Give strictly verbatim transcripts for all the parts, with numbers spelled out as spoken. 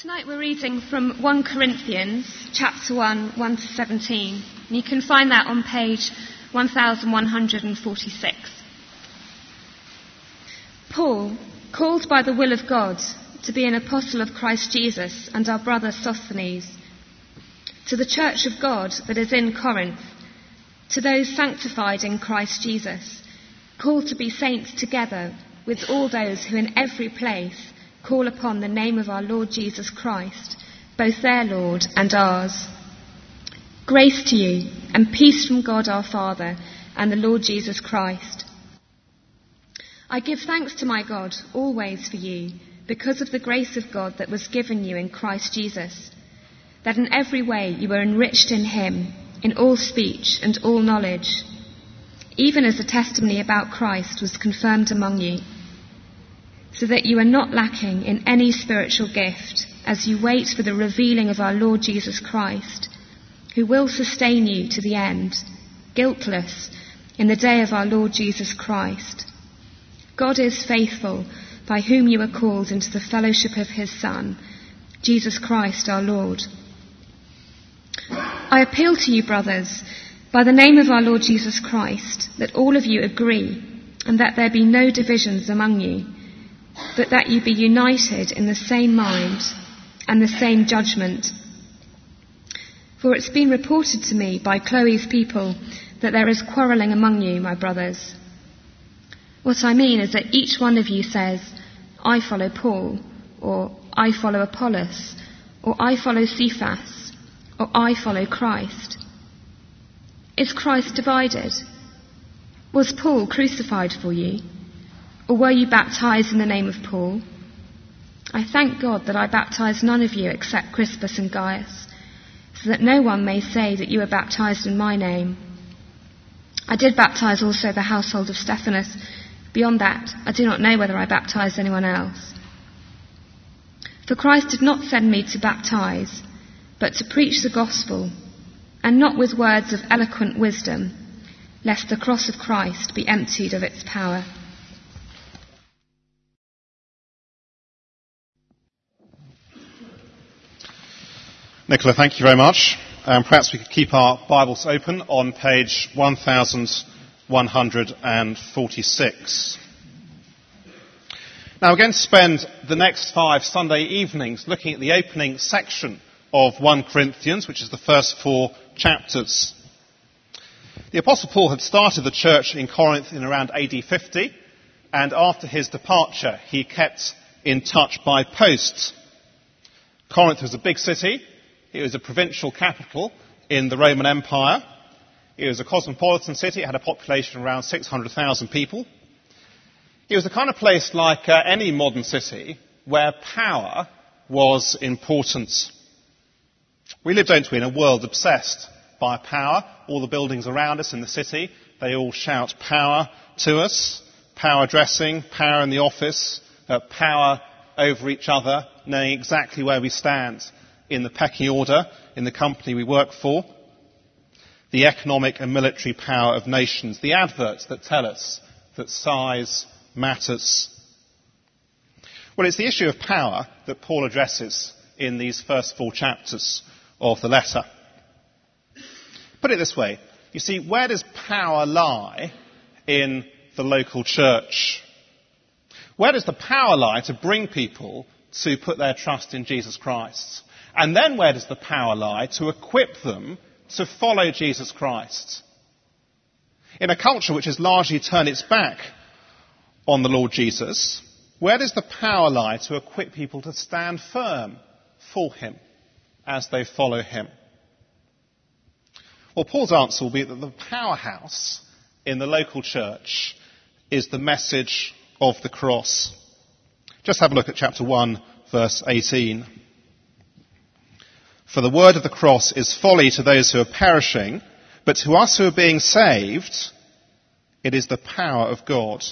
Tonight we're reading from First Corinthians chapter one, one to seventeen. And you can find that on page one thousand one hundred forty-six. Paul, called by the will of God to be an apostle of Christ Jesus, and our brother Sosthenes, to the church of God that is in Corinth, to those sanctified in Christ Jesus, called to be saints together with all those who in every place call upon the name of our Lord Jesus Christ, both their Lord and ours. Grace to you and peace from God our Father and the Lord Jesus Christ. I give thanks to my God always for you, because of the grace of God that was given you in Christ Jesus, that in every way you were enriched in him, in all speech and all knowledge, even as the testimony about Christ was confirmed among you, so that you are not lacking in any spiritual gift as you wait for the revealing of our Lord Jesus Christ, who will sustain you to the end, guiltless, in the day of our Lord Jesus Christ. God is faithful, by whom you are called into the fellowship of his Son, Jesus Christ our Lord. I appeal to you, brothers, by the name of our Lord Jesus Christ, that all of you agree, and that there be no divisions among you, but that you be united in the same mind and the same judgment. For it's been reported to me by Chloe's people that there is quarrelling among you, my brothers. What I mean is that each one of you says, I follow Paul, or I follow Apollos, or I follow Cephas, or I follow Christ. Is Christ divided? Was Paul crucified for you? Or were you baptized in the name of Paul? I thank God that I baptized none of you except Crispus and Gaius, so that no one may say that you were baptized in my name. I did baptize also the household of Stephanas. Beyond that, I do not know whether I baptized anyone else. For Christ did not send me to baptize, but to preach the gospel, and not with words of eloquent wisdom, lest the cross of Christ be emptied of its power. Nicola, thank you very much. Um, perhaps we could keep our Bibles open on page one thousand one hundred forty-six. Now, we're going to spend the next five Sunday evenings looking at the opening section of First Corinthians, which is the first four chapters. The Apostle Paul had started the church in Corinth in around A D fifty, and after his departure, he kept in touch by post. Corinth was a big city. It was a provincial capital in the Roman Empire. It was a cosmopolitan city. It had a population of around six hundred thousand people. It was the kind of place like uh, any modern city where power was important. We live, don't we, in a world obsessed by power. All the buildings around us in the city, they all shout power to us. Power dressing, power in the office, uh, power over each other, knowing exactly where we stand in the pecking order, in the company we work for, the economic and military power of nations, the adverts that tell us that size matters. Well, it's the issue of power that Paul addresses in these first four chapters of the letter. Put it this way, you see, where does power lie in the local church? Where does the power lie to bring people to put their trust in Jesus Christ? And then where does the power lie to equip them to follow Jesus Christ? In a culture which has largely turned its back on the Lord Jesus, where does the power lie to equip people to stand firm for him as they follow him? Well, Paul's answer will be that the powerhouse in the local church is the message of the cross. Just have a look at chapter one, verse eighteen. For the word of the cross is folly to those who are perishing, but to us who are being saved, it is the power of God.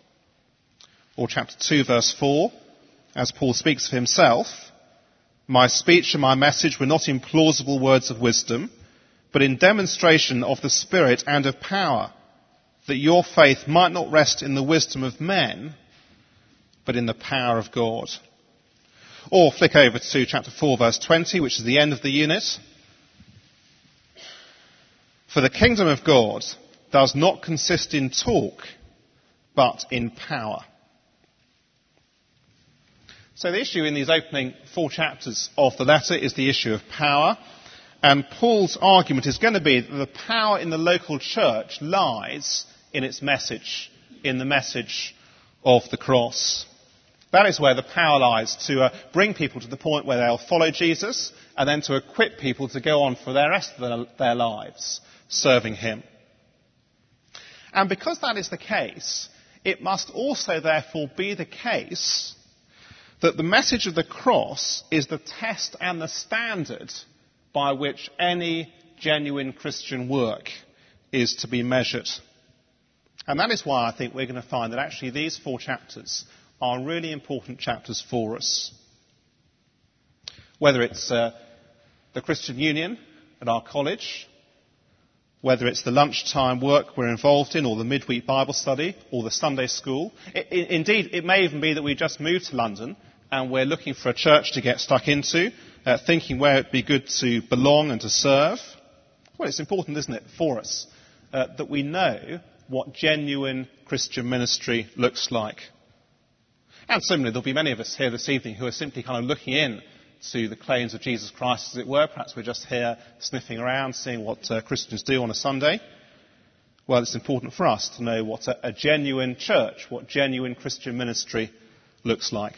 Or chapter two, verse four, as Paul speaks of himself, my speech and my message were not in plausible words of wisdom, but in demonstration of the Spirit and of power, that your faith might not rest in the wisdom of men, but in the power of God. Or flick over to chapter four, verse twenty, which is the end of the unit. For the kingdom of God does not consist in talk, but in power. So the issue in these opening four chapters of the letter is the issue of power. And Paul's argument is going to be that the power in the local church lies in its message, in the message of the cross. That is where the power lies, to uh, bring people to the point where they'll follow Jesus, and then to equip people to go on for the rest of their, their lives, serving him. And because that is the case, it must also therefore be the case that the message of the cross is the test and the standard by which any genuine Christian work is to be measured. And that is why I think we're going to find that actually these four chapters are really important chapters for us. Whether it's uh, the Christian Union at our college, whether it's the lunchtime work we're involved in, or the midweek Bible study, or the Sunday school. It, it, indeed, it may even be that we just moved to London and we're looking for a church to get stuck into, uh, thinking where it'd be good to belong and to serve. Well, it's important, isn't it, for us, uh, that we know what genuine Christian ministry looks like. And similarly, there'll be many of us here this evening who are simply kind of looking in to the claims of Jesus Christ, as it were. Perhaps we're just here sniffing around, seeing what uh, Christians do on a Sunday. Well, it's important for us to know what a, a genuine church, what genuine Christian ministry looks like.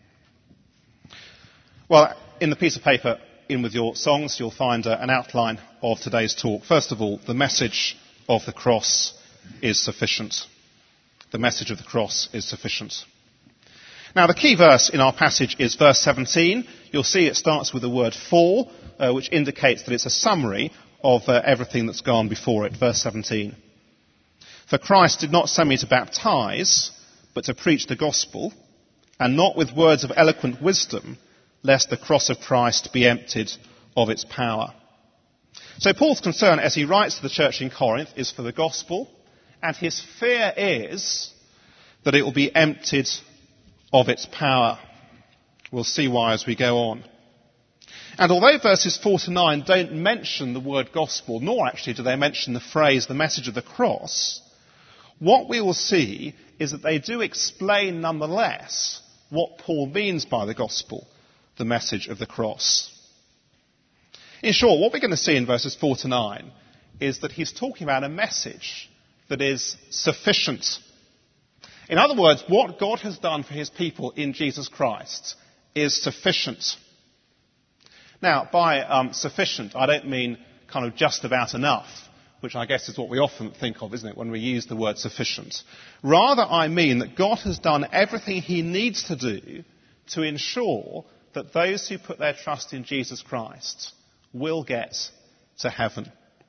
Well, in the piece of paper in with your songs, you'll find uh, an outline of today's talk. First of all, the message of the cross is sufficient. The message of the cross is sufficient. Now, the key verse in our passage is verse seventeen. You'll see it starts with the word for, uh, which indicates that it's a summary of uh, everything that's gone before it. Verse seventeen. For Christ did not send me to baptize, but to preach the gospel, and not with words of eloquent wisdom, lest the cross of Christ be emptied of its power. So Paul's concern as he writes to the church in Corinth is for the gospel, and his fear is that it will be emptied of its power. We'll see why as we go on. And although verses four to nine don't mention the word gospel, nor actually do they mention the phrase, the message of the cross, what we will see is that they do explain nonetheless what Paul means by the gospel, the message of the cross. In short, what we're going to see in verses four to nine is that he's talking about a message that is sufficient. In other words, what God has done for his people in Jesus Christ is sufficient. Now, by um, sufficient, I don't mean kind of just about enough, which I guess is what we often think of, isn't it, when we use the word sufficient. Rather, I mean that God has done everything he needs to do to ensure that those who put their trust in Jesus Christ will get to heaven.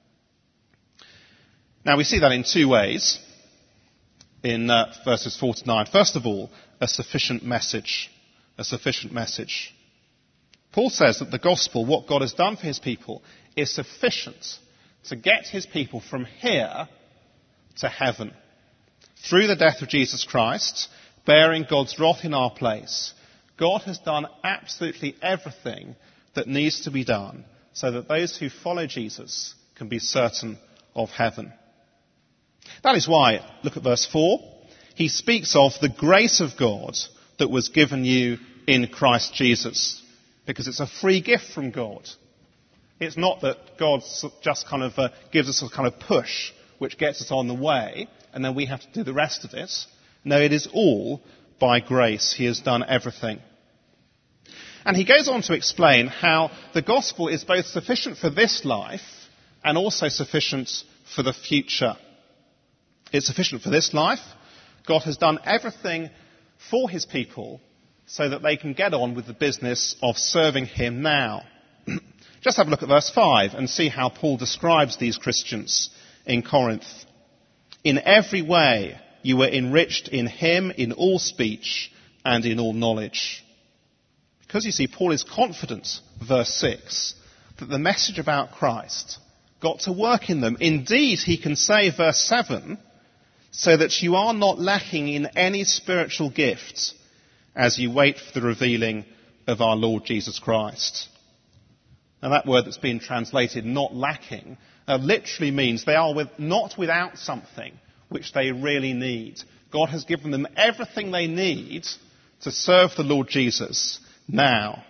Now, we see that in two ways in uh, verses four to nine. First of all, a sufficient message. A sufficient message. Paul says that the gospel, what God has done for his people, is sufficient to get his people from here to heaven. Through the death of Jesus Christ, bearing God's wrath in our place, God has done absolutely everything that needs to be done so that those who follow Jesus can be certain of heaven. That is why, look at verse four, he speaks of the grace of God that was given you in Christ Jesus, because it's a free gift from God. It's not that God just kind of uh, gives us a kind of push which gets us on the way and then we have to do the rest of it. No, it is all by grace. He has done everything. And he goes on to explain how the gospel is both sufficient for this life and also sufficient for the future. It's sufficient for this life. God has done everything for his people so that they can get on with the business of serving him now. Just have a look at verse five and see how Paul describes these Christians in Corinth. In every way you were enriched in him in all speech and in all knowledge. Because you see, Paul is confident, verse six, that the message about Christ got to work in them. Indeed, he can say, verse seven, so that you are not lacking in any spiritual gift as you wait for the revealing of our Lord Jesus Christ. And that word that's been translated not lacking uh, literally means they are with, not without something which they really need. God has given them everything they need to serve the Lord Jesus now.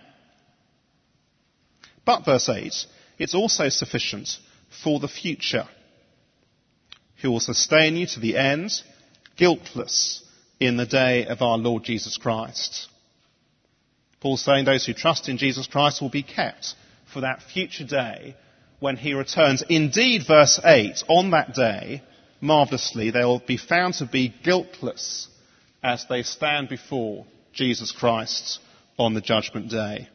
But, verse eight, it's also sufficient for the future. Who will sustain you to the end, guiltless, in the day of our Lord Jesus Christ. Paul's saying those who trust in Jesus Christ will be kept for that future day when he returns. Indeed, verse eight, on that day, marvellously, they will be found to be guiltless as they stand before Jesus Christ on the judgment day.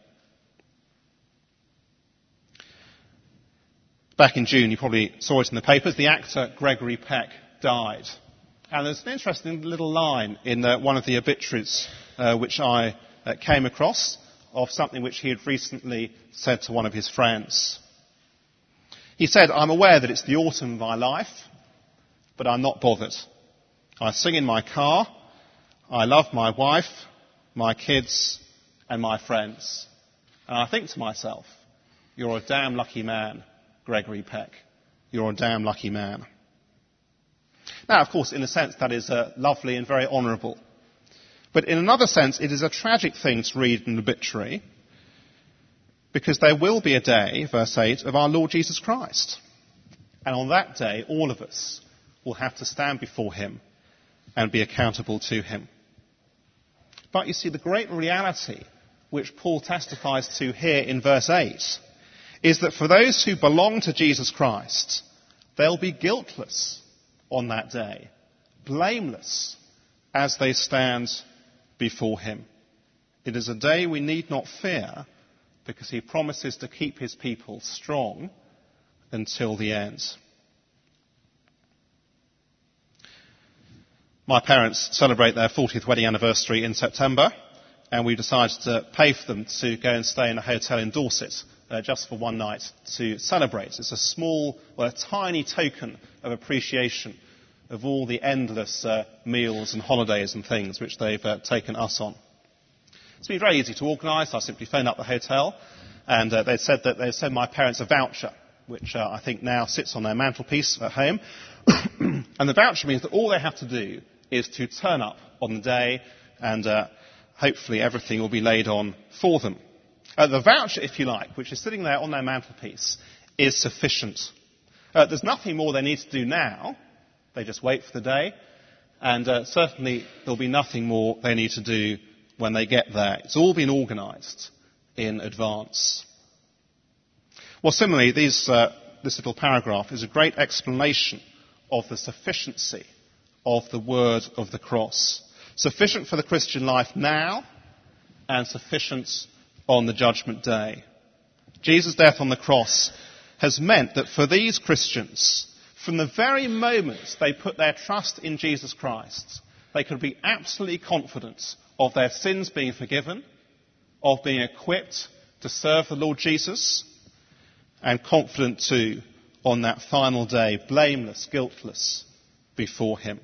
Back in June, you probably saw it in the papers, the actor Gregory Peck died. And there's an interesting little line in uh, one of the obituaries uh, which I uh, came across of something which he had recently said to one of his friends. He said, "I'm aware that it's the autumn of my life, but I'm not bothered. I sing in my car, I love my wife, my kids, and my friends. And I think to myself, you're a damn lucky man, Gregory Peck. You're a damn lucky man." Now, of course, in a sense, that is uh, lovely and very honourable. But in another sense, it is a tragic thing to read an obituary, because there will be a day, verse eight, of our Lord Jesus Christ. And on that day, all of us will have to stand before him and be accountable to him. But you see, the great reality which Paul testifies to here in verse eight is that for those who belong to Jesus Christ, they'll be guiltless on that day, blameless as they stand before him. It is a day we need not fear, because he promises to keep his people strong until the end. My parents celebrate their fortieth wedding anniversary in September, and we decided to pay for them to go and stay in a hotel in Dorset uh, just for one night to celebrate. It's a small, well, a tiny token of appreciation of all the endless uh, meals and holidays and things which they've uh, taken us on. It's been very easy to organise. I simply phoned up the hotel, and uh, they said that they sent my parents a voucher, which uh, I think now sits on their mantelpiece at home. And the voucher means that all they have to do is to turn up on the day, and uh, hopefully everything will be laid on for them. Uh, the voucher, if you like, which is sitting there on their mantelpiece, is sufficient. Uh, there's nothing more they need to do now. They just wait for the day, and uh, certainly there'll be nothing more they need to do when they get there. It's all been organised in advance. Well, similarly, these, uh, this little paragraph is a great explanation of the sufficiency of the word of the cross. Sufficient for the Christian life now, and sufficient on the judgment day. Jesus' death on the cross has meant that for these Christians, from the very moment they put their trust in Jesus Christ, they could be absolutely confident of their sins being forgiven, of being equipped to serve the Lord Jesus, and confident too on that final day, blameless, guiltless before him.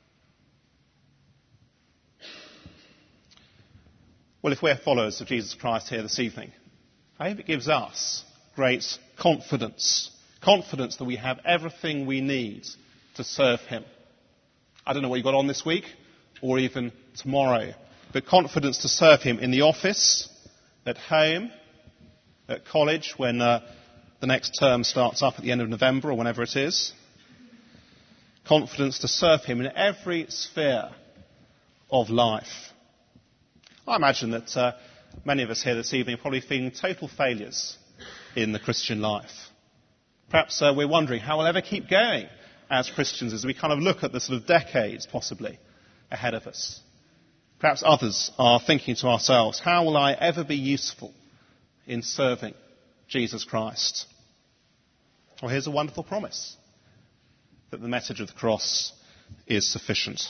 Well, if we're followers of Jesus Christ here this evening, I hope it gives us great confidence. Confidence that we have everything we need to serve him. I don't know what you've got on this week, or even tomorrow, but confidence to serve him in the office, at home, at college, when uh, the next term starts up at the end of November or whenever it is. Confidence to serve him in every sphere of life. I imagine that uh, many of us here this evening are probably feeling total failures in the Christian life. Perhaps uh, we're wondering how we'll ever keep going as Christians as we kind of look at the sort of decades possibly ahead of us. Perhaps others are thinking to ourselves, how will I ever be useful in serving Jesus Christ? Well, here's a wonderful promise, that the message of the cross is sufficient.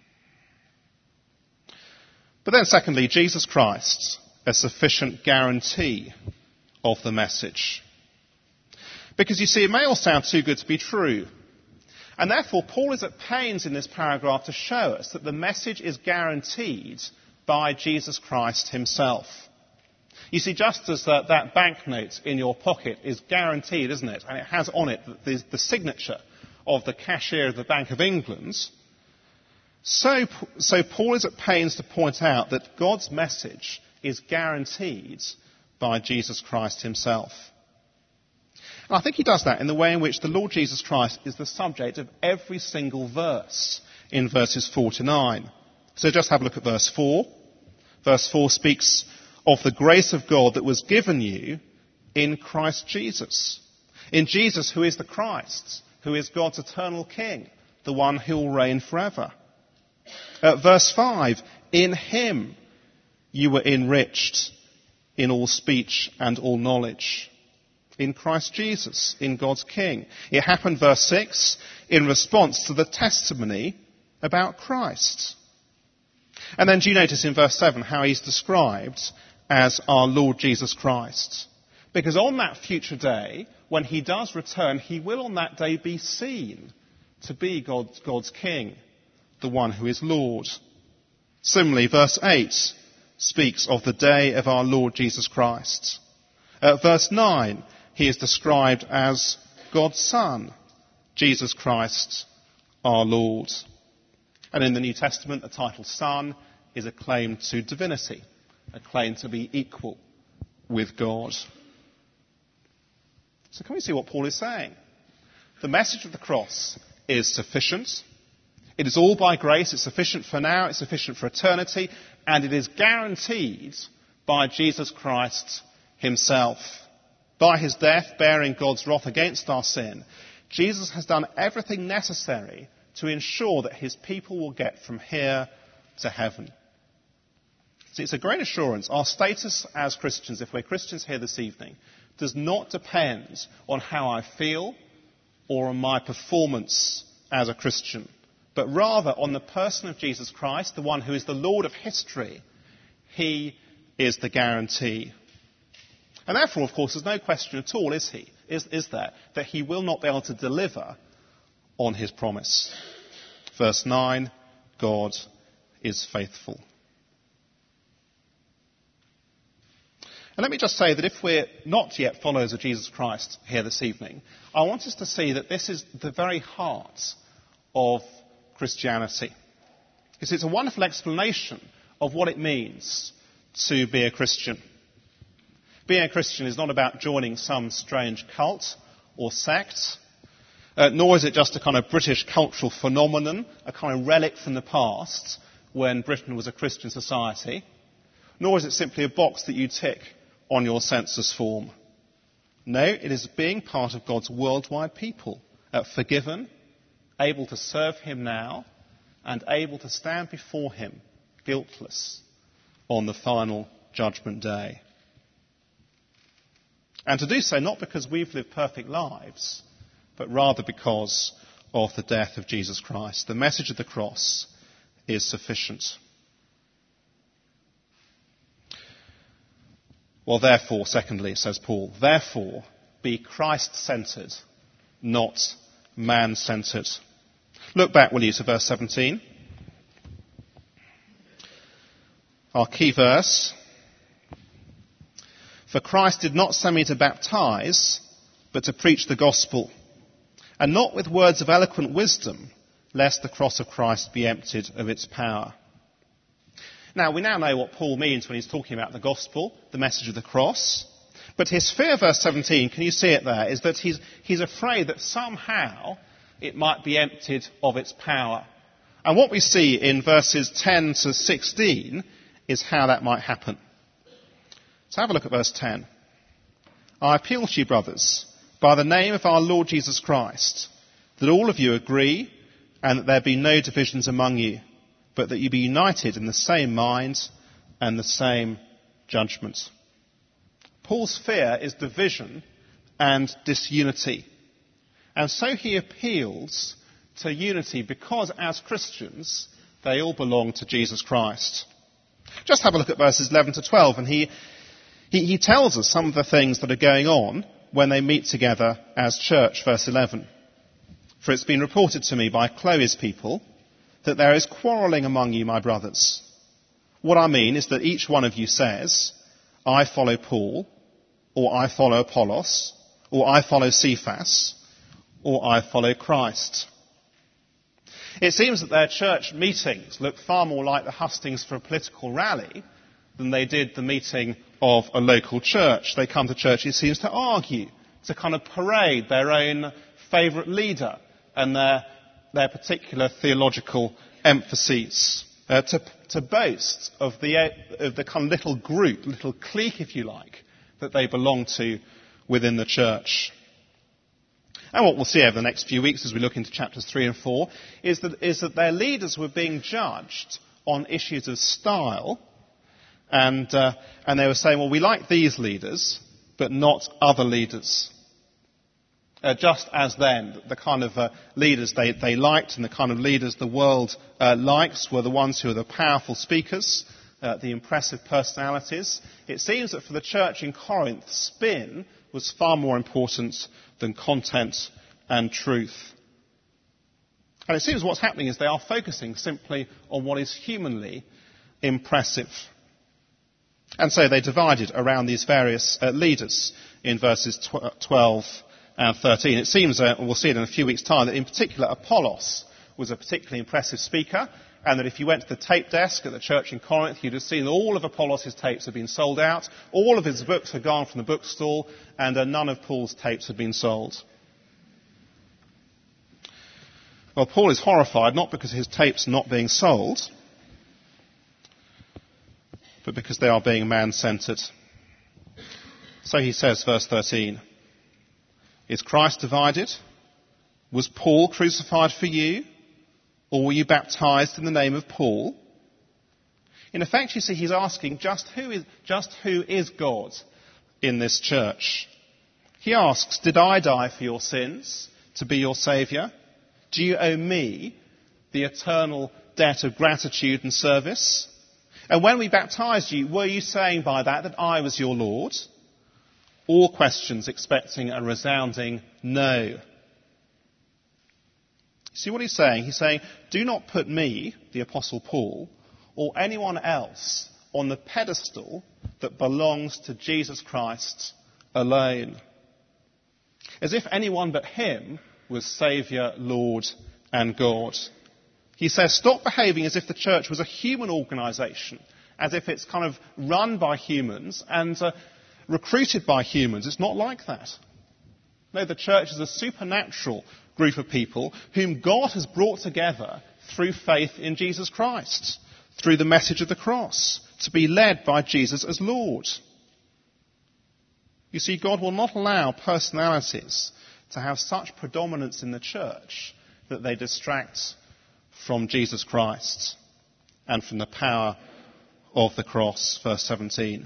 But then secondly, Jesus Christ, a sufficient guarantee of the message. Because you see, it may all sound too good to be true. And therefore, Paul is at pains in this paragraph to show us that the message is guaranteed by Jesus Christ himself. You see, just as uh, that banknote in your pocket is guaranteed, isn't it, and it has on it the, the signature of the cashier of the Bank of England, so, so Paul is at pains to point out that God's message is guaranteed by Jesus Christ himself. And I think he does that in the way in which the Lord Jesus Christ is the subject of every single verse in verses four to nine. So just have a look at verse four. Verse four speaks of the grace of God that was given you in Christ Jesus. In Jesus, who is the Christ, who is God's eternal King, the one who will reign forever. Uh, verse five, in him you were enriched in all speech and all knowledge. In Christ Jesus, in God's King. It happened, verse six, in response to the testimony about Christ. And then do you notice in verse seven how he's described as our Lord Jesus Christ? Because on that future day, when he does return, he will on that day be seen to be God's, God's King, the one who is Lord. Similarly, verse eight speaks of the day of our Lord Jesus Christ. At verse nine, he is described as God's Son, Jesus Christ, our Lord. And in the New Testament, the title Son is a claim to divinity, a claim to be equal with God. So can we see what Paul is saying? The message of the cross is sufficient. It is all by grace. It's sufficient for now. It's sufficient for eternity. And it is guaranteed by Jesus Christ himself. By his death, bearing God's wrath against our sin, Jesus has done everything necessary to ensure that his people will get from here to heaven. See, it's a great assurance. Our status as Christians, if we're Christians here this evening, does not depend on how I feel or on my performance as a Christian, but rather on the person of Jesus Christ, the one who is the Lord of history. He is the guarantee. And therefore, of course, there's no question at all, is he? Is, is there? That he will not be able to deliver on his promise. Verse nine, God is faithful. And let me just say that if we're not yet followers of Jesus Christ here this evening, I want us to see that this is the very heart of Christianity. Because it's a wonderful explanation of what it means to be a Christian. Being a Christian is not about joining some strange cult or sect, uh, nor is it just a kind of British cultural phenomenon, a kind of relic from the past when Britain was a Christian society, nor is it simply a box that you tick on your census form. No, it is being part of God's worldwide people, uh, forgiven, able to serve him now, and able to stand before him guiltless on the final judgment day. And to do so not because we've lived perfect lives, but rather because of the death of Jesus Christ. The message of the cross is sufficient. Well, therefore, secondly, says Paul, therefore be Christ-centred, not man-centred. Look back, will you, to verse seventeen. Our key verse. For Christ did not send me to baptize, but to preach the gospel, and not with words of eloquent wisdom, lest the cross of Christ be emptied of its power. Now, we now know what Paul means when he's talking about the gospel, the message of the cross. But his fear, verse seventeen, can you see it there, is that he's, he's afraid that somehow it might be emptied of its power. And what we see in verses ten to sixteen is how that might happen. So have a look at verse ten. I appeal to you, brothers, by the name of our Lord Jesus Christ, that all of you agree and that there be no divisions among you, but that you be united in the same mind and the same judgment. Paul's fear is division and disunity. And so he appeals to unity because as Christians, they all belong to Jesus Christ. Just have a look at verses eleven to twelve, and he He, he tells us some of the things that are going on when they meet together as church, verse eleven. For it's been reported to me by Chloe's people that there is quarrelling among you, my brothers. What I mean is that each one of you says, I follow Paul, or I follow Apollos, or I follow Cephas, or I follow Christ. It seems that their church meetings look far more like the hustings for a political rally than they did the meeting of a local church. They come to church, it seems, to argue, to kind of parade their own favourite leader and their, their particular theological emphases, uh, to, to boast of the, of the kind of little group, little clique, if you like, that they belong to within the church. And what we'll see over the next few weeks as we look into chapters three and four is that, is that their leaders were being judged on issues of style, and, uh, and they were saying, well, we like these leaders, but not other leaders. Uh, just as then, the kind of uh, leaders they, they liked and the kind of leaders the world uh, likes were the ones who were the powerful speakers, uh, the impressive personalities. It seems that for the church in Corinth, spin was far more important than content and truth. And it seems what's happening is they are focusing simply on what is humanly impressive. And so they divided around these various uh, leaders in verses tw- twelve and thirteen. It seems, uh, we'll see it in a few weeks' time, that in particular Apollos was a particularly impressive speaker, and that if you went to the tape desk at the church in Corinth, you'd have seen that all of Apollos' tapes had been sold out, all of his books had gone from the bookstall, and uh, none of Paul's tapes had been sold. Well, Paul is horrified, not because his tapes are not being sold, but because they are being man-centred. So he says, verse thirteen, is Christ divided? Was Paul crucified for you? Or were you baptized in the name of Paul? In effect, you see, he's asking just who is, just who is God in this church? He asks, did I die for your sins to be your saviour? Do you owe me the eternal debt of gratitude and service? And when we baptized you, were you saying by that that I was your Lord? All questions expecting a resounding no. See what he's saying? He's saying, do not put me, the Apostle Paul, or anyone else on the pedestal that belongs to Jesus Christ alone. As if anyone but him was Saviour, Lord, and God. He says, stop behaving as if the church was a human organisation, as if it's kind of run by humans and uh, recruited by humans. It's not like that. No, the church is a supernatural group of people whom God has brought together through faith in Jesus Christ, through the message of the cross, to be led by Jesus as Lord. You see, God will not allow personalities to have such predominance in the church that they distract from Jesus Christ and from the power of the cross. Verse seventeen.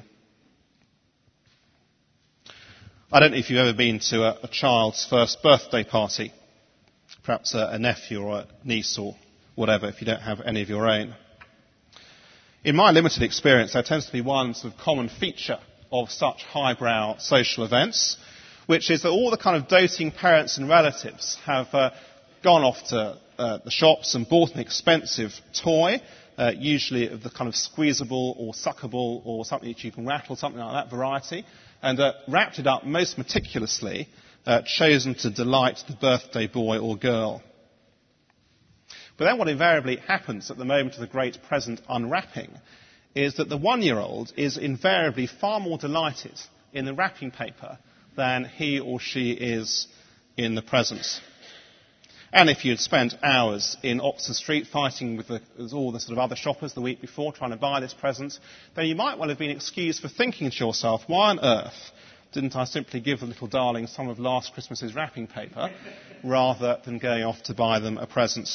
I don't know if you've ever been to a, a child's first birthday party, perhaps a, a nephew or a niece or whatever, if you don't have any of your own. In my limited experience, there tends to be one sort of common feature of such highbrow social events, which is that all the kind of doting parents and relatives have uh, gone off to uh, the shops and bought an expensive toy, uh, usually of the kind of squeezable or suckable or something that you can rattle, something like that variety, and uh, wrapped it up most meticulously, uh, chosen to delight the birthday boy or girl. But then what invariably happens at the moment of the great present unwrapping is that the one-year-old is invariably far more delighted in the wrapping paper than he or she is in the present. And if you had spent hours in Oxford Street fighting with, the, with all the sort of other shoppers the week before trying to buy this present, then you might well have been excused for thinking to yourself, why on earth didn't I simply give the little darling some of last Christmas's wrapping paper rather than going off to buy them a present?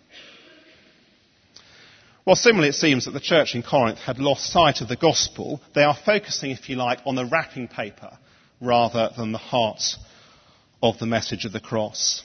Well, similarly, it seems that the church in Corinth had lost sight of the gospel. They are focusing, if you like, on the wrapping paper rather than the heart of the message of the cross.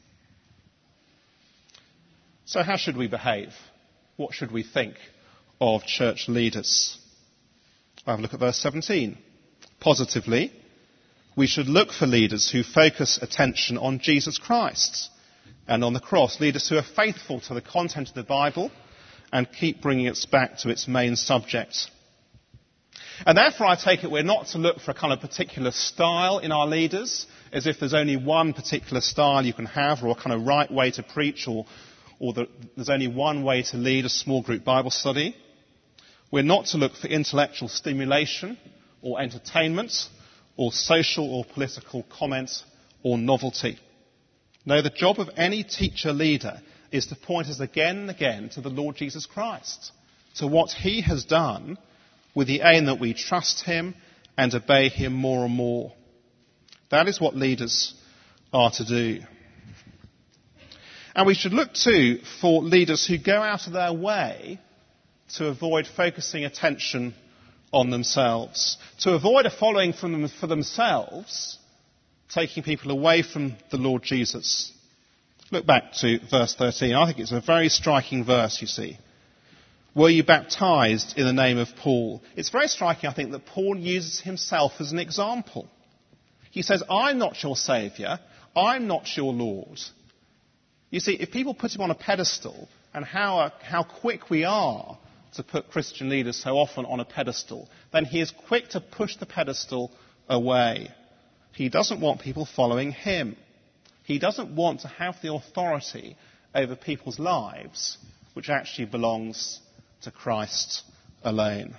So how should we behave? What should we think of church leaders? I'll have a look at verse seventeen. Positively, we should look for leaders who focus attention on Jesus Christ and on the cross, leaders who are faithful to the content of the Bible and keep bringing us back to its main subject. And therefore, I take it we're not to look for a kind of particular style in our leaders, as if there's only one particular style you can have, or a kind of right way to preach, or, or the, there's only one way to lead a small group Bible study. We're not to look for intellectual stimulation, or entertainment, or social or political comment, or novelty. No, the job of any teacher leader is to point us again and again to the Lord Jesus Christ, to what he has done, with the aim that we trust him and obey him more and more. That is what leaders are to do. And we should look too for leaders who go out of their way to avoid focusing attention on themselves, to avoid a following from them for themselves, taking people away from the Lord Jesus. Look back to verse thirteen. I think it's a very striking verse, you see. Were you baptized in the name of Paul? It's very striking, I think, that Paul uses himself as an example. He says, I'm not your Saviour. I'm not your Lord. You see, if people put him on a pedestal, and how, how quick we are to put Christian leaders so often on a pedestal, then he is quick to push the pedestal away. He doesn't want people following him. He doesn't want to have the authority over people's lives, which actually belongs to Christ alone.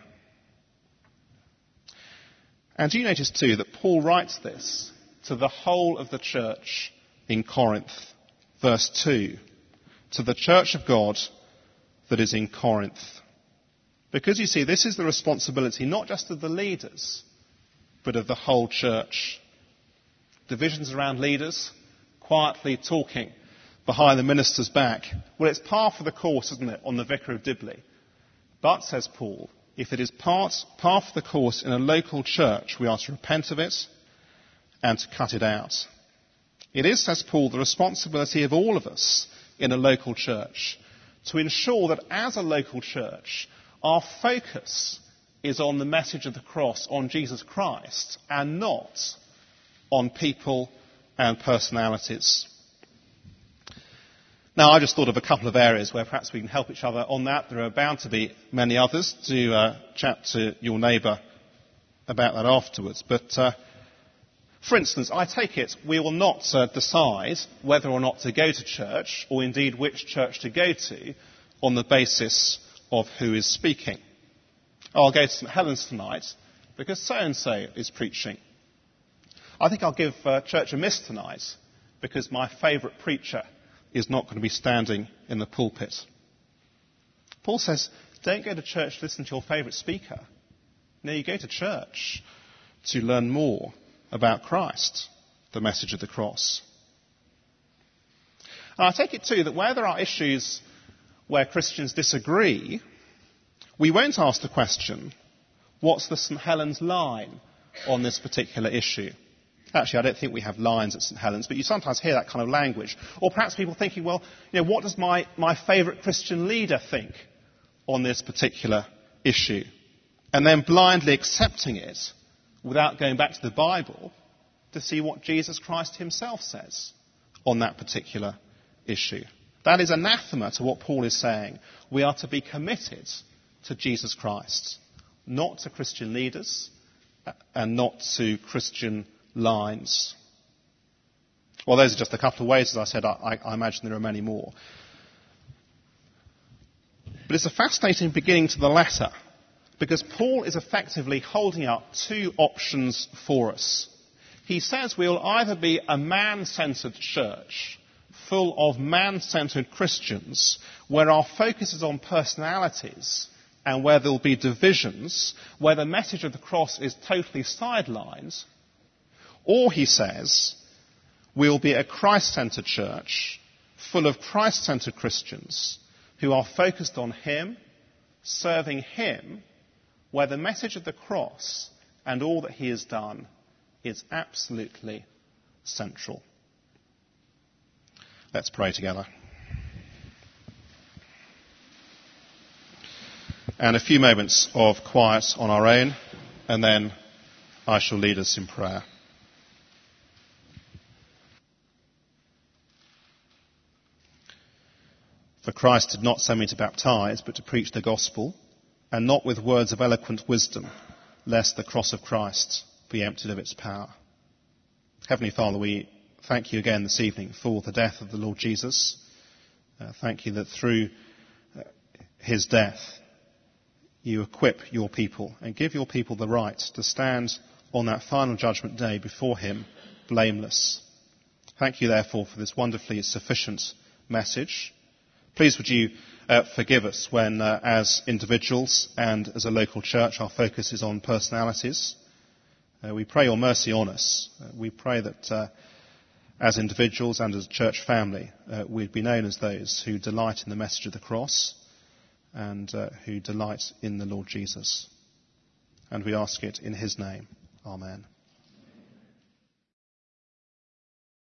And do you notice too that Paul writes this to the whole of the church in Corinth? Verse two, to the church of God that is in Corinth. Because you see, this is the responsibility not just of the leaders, but of the whole church. Divisions around leaders, quietly talking behind the minister's back. Well, it's par for the course, isn't it, on the Vicar of Dibley. But, says Paul, if it is part, par for the course in a local church, we are to repent of it and to cut it out. It is, says Paul, the responsibility of all of us in a local church to ensure that as a local church, our focus is on the message of the cross, on Jesus Christ, and not on people and personalities. Now, I just thought of a couple of areas where perhaps we can help each other on that. There are bound to be many others. Do uh, chat to your neighbour about that afterwards. But, uh, for instance, I take it we will not uh, decide whether or not to go to church, or indeed which church to go to, on the basis of who is speaking. I'll go to St Helens tonight because so-and-so is preaching. I think I'll give uh, church a miss tonight because my favourite preacher is not going to be standing in the pulpit. Paul says, don't go to church to listen to your favourite speaker. No, you go to church to learn more about Christ, the message of the cross. And I take it too that where there are issues where Christians disagree, we won't ask the question, what's the St Helens line on this particular issue? Actually, I don't think we have lines at St Helens, but you sometimes hear that kind of language. Or perhaps people thinking, well, you know, what does my, my favourite Christian leader think on this particular issue? And then blindly accepting it without going back to the Bible to see what Jesus Christ himself says on that particular issue. That is anathema to what Paul is saying. We are to be committed to Jesus Christ, not to Christian leaders and not to Christian lines. Well, those are just a couple of ways, as I said. I, I imagine there are many more. But it's a fascinating beginning to the letter, because Paul is effectively holding up two options for us. He says we'll either be a man-centred church, full of man-centred Christians, where our focus is on personalities and where there'll be divisions, where the message of the cross is totally sidelined. Or, he says, we'll be a Christ-centred church, full of Christ-centred Christians who are focused on him, serving him, where the message of the cross and all that he has done is absolutely central. Let's pray together. And a few moments of quiet on our own, and then I shall lead us in prayer. For Christ did not send me to baptize, but to preach the gospel, and not with words of eloquent wisdom, lest the cross of Christ be emptied of its power. Heavenly Father, we thank you again this evening for the death of the Lord Jesus. Uh, thank you that through uh, his death you equip your people and give your people the right to stand on that final judgment day before him blameless. Thank you therefore for this wonderfully sufficient message. Please would you uh, forgive us when uh, as individuals and as a local church our focus is on personalities. Uh, we pray your mercy on us. Uh, we pray that uh, as individuals and as a church family uh, we'd be known as those who delight in the message of the cross and uh, who delight in the Lord Jesus. And we ask it in his name. Amen.